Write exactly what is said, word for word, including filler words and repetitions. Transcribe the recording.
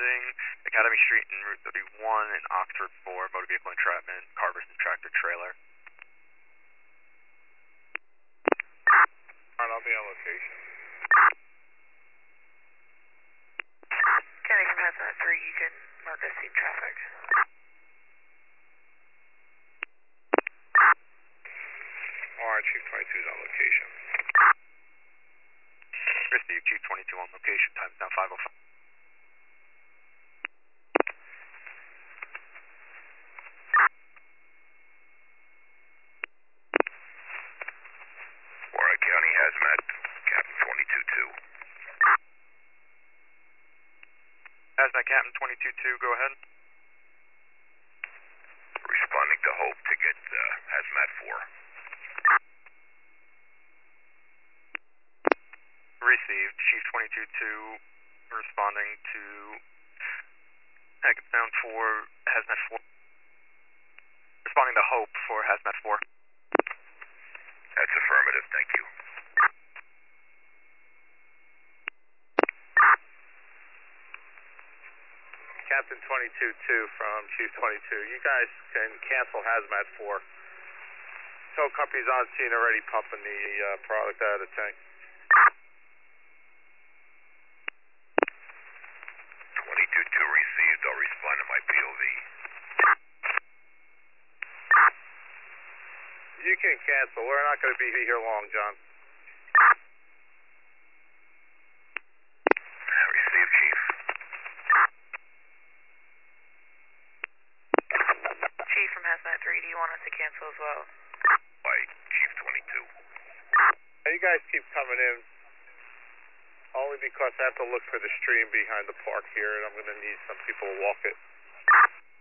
responding, Academy Street and Route thirty-one and Oxford four, motor vehicle entrapment, car versus tractor trailer. Alright, I'll be on location. County from Hazmat three, you can mark us scene traffic. Alright, Chief twenty-two is on location. Received, Chief twenty-two on location, time's now five oh five. Warren County Hazmat, Captain twenty-two two. Hazmat Captain twenty-two two, go ahead. Responding to Hope to get uh, Hazmat four. Received, Chief twenty-two two, responding to Hackettstown for Hazmat four. Responding to Hope for Hazmat four. That's affirmative, thank you. Captain twenty-two two from Chief twenty-two. You guys can cancel Hazmat four. Tow company's on scene already pumping the uh, product out of the tank. twenty-two two received. I'll respond to my P O V. You can cancel. We're not going to be here long, John. Received, Chief. Chief from Hazmat three, do you want us to cancel as well? By Chief twenty-two. Now you guys keep coming in, only because I have to look for the stream behind the park here, and I'm going to need some people to walk it.